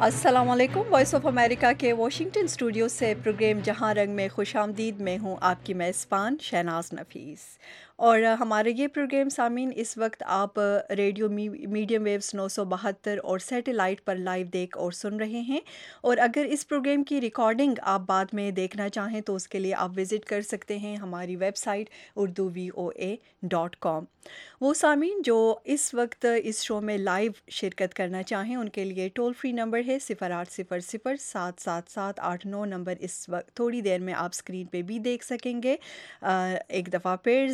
السلام علیکم۔ Voice of America کے واشنگٹن اسٹوڈیو سے پروگرام جہاں رنگ میں خوش آمدید۔ میں ہوں آپ کی میزبان شہناز نفیس، اور ہمارے یہ پروگرام سامعین اس وقت آپ ریڈیو میڈیم ویوز 972 اور سیٹلائٹ پر لائیو دیکھ اور سن رہے ہیں، اور اگر اس پروگرام کی ریکارڈنگ آپ بعد میں دیکھنا چاہیں تو اس کے لیے آپ وزٹ کر سکتے ہیں ہماری ویب سائٹ urduvoa.com۔ وہ سامعین جو اس وقت اس شو میں لائیو شرکت کرنا چاہیں ان کے لیے ٹول فری نمبر ہے 0800-777-8 نمبر اس وقت تھوڑی دیر میں آپ اسکرین پہ بھی دیکھ سکیں گے۔ ایک دفعہ پھر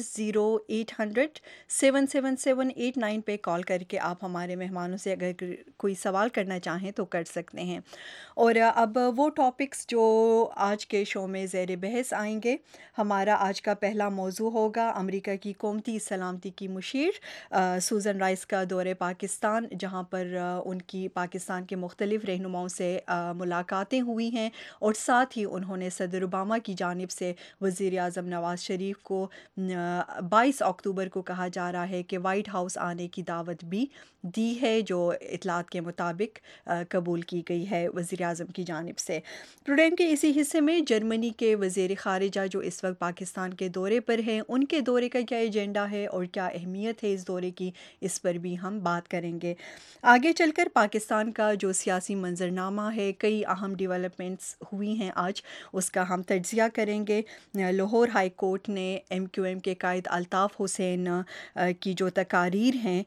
0800-777-8 پہ کال کر کے آپ ہمارے مہمانوں سے اگر کوئی سوال کرنا چاہیں تو کر سکتے ہیں۔ اور اب وہ ٹاپکس جو آج کے شو میں زیر بحث آئیں گے، ہمارا آج کا پہلا موضوع ہوگا امریکہ کی قومی سلامتی کی مشیر سوزن رائس کا دورہ پاکستان، جہاں پر ان کی پاکستان کے مختلف رہنماؤں سے ملاقاتیں ہوئی ہیں، اور ساتھ ہی انہوں نے صدر اوباما کی جانب سے وزیر اعظم نواز شریف کو 22 اکتوبر کو کہا جا رہا ہے کہ وائٹ ہاؤس آنے کی دعوت بھی دی ہے، جو اطلاعات کے مطابق قبول کی گئی ہے وزیر اعظم کی جانب سے۔ پروگرام کے اسی حصے میں جرمنی کے وزیر خارجہ جو اس وقت پاکستان کے دورے پر ہیں، ان کے دورے کا کیا ایجنڈا ہے اور کیا اہمیت ہے اس دورے کی، اس پر بھی ہم بات کریں گے۔ آگے چل کر پاکستان کا جو سیاسی منظرنامہ ہے، کئی اہم ڈیولپمنٹس ہوئی ہیں آج، اس کا ہم تجزیہ کریں گے۔ لاہور ہائی کورٹ نے MQM کے قائد الطاف حسین کی جو تقاریر ہیں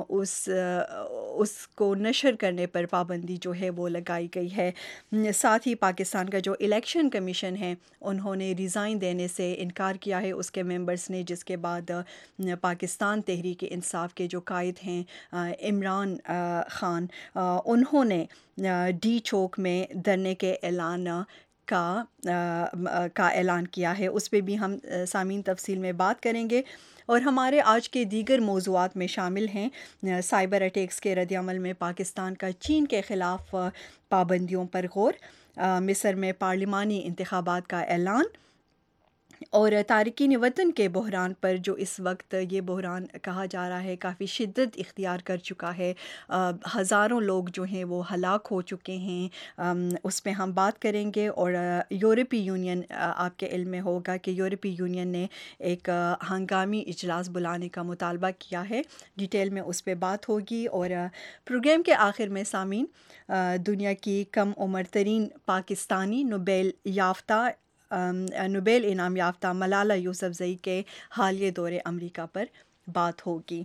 اس کو نشر کرنے پر پابندی جو ہے وہ لگائی گئی ہے۔ ساتھ ہی پاکستان کا جو الیکشن کمیشن ہے انہوں نے ریزائن دینے سے انکار کیا ہے اس کے ممبرز نے، جس کے بعد پاکستان تحریک انصاف کے جو قائد ہیں عمران خان، انہوں نے ڈی چوک میں دھرنے کے اعلان کا اعلان کیا ہے۔ اس پہ بھی ہم سامعین تفصیل میں بات کریں گے، اور ہمارے آج کے دیگر موضوعات میں شامل ہیں سائبر اٹیکس کے رد عمل میں پاکستان کا چین کے خلاف پابندیوں پر غور، مصر میں پارلیمانی انتخابات کا اعلان، اور تارکین وطن کے بحران پر جو اس وقت یہ بحران کہا جا رہا ہے کافی شدت اختیار کر چکا ہے، ہزاروں لوگ جو ہیں وہ ہلاک ہو چکے ہیں، اس پہ ہم بات کریں گے۔ اور یورپی یونین، آپ کے علم میں ہوگا کہ یورپی یونین نے ایک ہنگامی اجلاس بلانے کا مطالبہ کیا ہے، ڈیٹیل میں اس پہ بات ہوگی۔ اور پروگرام کے آخر میں سامعین دنیا کی کم عمر ترین پاکستانی نوبیل انعام یافتہ ملالہ یوسفزئی کے حالیہ دورے امریکہ پر بات ہوگی۔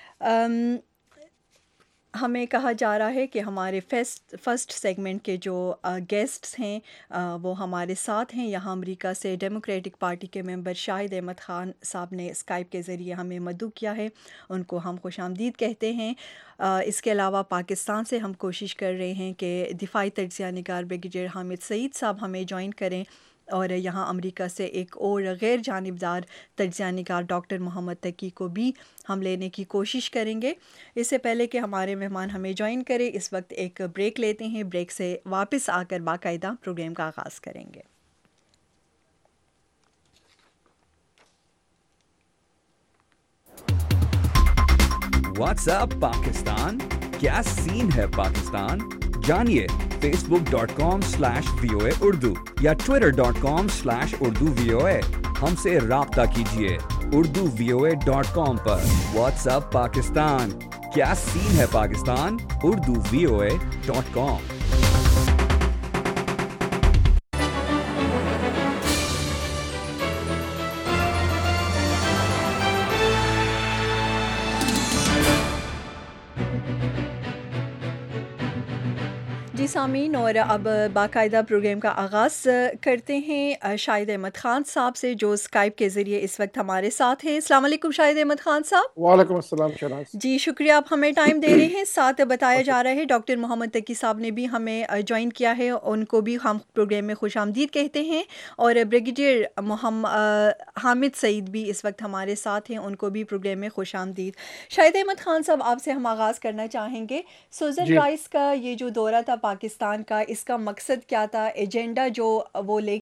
ہمیں کہا جا رہا ہے کہ ہمارے فرسٹ سیگمنٹ کے جو گیسٹس ہیں وہ ہمارے ساتھ ہیں یہاں امریکہ سے۔ ڈیموکریٹک پارٹی کے ممبر شاہد احمد خان صاحب نے اسکائپ کے ذریعے ہمیں مدعو کیا ہے، ان کو ہم خوش آمدید کہتے ہیں۔ اس کے علاوہ پاکستان سے ہم کوشش کر رہے ہیں کہ دفاعی تجزیہ نگار بریگیڈیئر حامد سعید صاحب ہمیں جوائن کریں، اور یہاں امریکہ سے ایک اور غیر جانبدار تجزیہ نگار ڈاکٹر محمد تقی کو بھی ہم لینے کی کوشش کریں گے۔ اس سے پہلے کہ ہمارے مہمان ہمیں جوائن کریں، اس وقت ایک بریک لیتے ہیں، بریک سے واپس آ کر باقاعدہ پروگرام کا آغاز کریں گے۔ واٹس اپ پاکستان، کیا سین ہے پاکستان؟ جانیے facebook.com/VOA اردو یا twitter.com/urdu VOA۔ ہم سے رابطہ کیجیے urduvoa.com پر۔ واٹس اپ پاکستان، کیا سین ہے پاکستان؟ urduvoa.com۔ جی سامعین، اور اب باقاعدہ پروگرام کا آغاز کرتے ہیں شاہد احمد خان صاحب سے، جو اسکائپ کے ذریعے اس وقت ہمارے ساتھ ہیں۔ السلام علیکم شاہد احمد خان صاحب۔ وعلیکم السلام شہناز جی شکریہ، آپ ہمیں ٹائم دے رہے ہیں۔ ساتھ بتایا جا رہا ہے ڈاکٹر محمد تقی صاحب نے بھی ہمیں جوائن کیا ہے، ان کو بھی ہم پروگرام میں خوش آمدید کہتے ہیں، اور بریگیڈیئر حامد سعید بھی اس وقت ہمارے ساتھ ہیں، ان کو بھی پروگرام میں خوش آمدید۔ شاہد احمد خان صاحب، آپ سے ہم آغاز کرنا چاہیں گے، سوزن رائس کا یہ جو دورہ تھا پاکستان کا، اس کا مقصد کیا تھا، ایجنڈا جو وہ لے